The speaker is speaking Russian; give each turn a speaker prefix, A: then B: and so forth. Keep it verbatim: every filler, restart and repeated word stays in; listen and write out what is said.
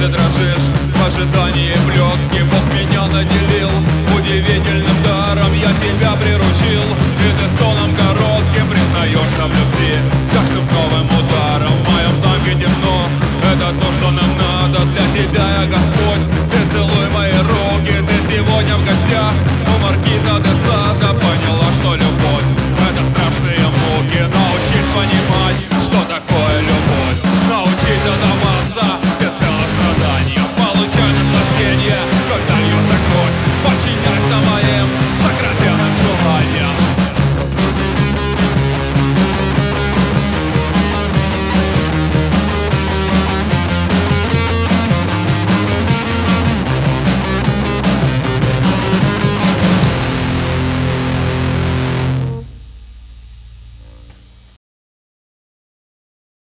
A: ты дрожишь в ожидании плетки. Бог меня наделил удивительным даром, я тебя приручил, и ты стоном коротким признаешься в любви. С каждым новым ударом в моем замке темно. Это то, что нам надо, для тебя я Господь.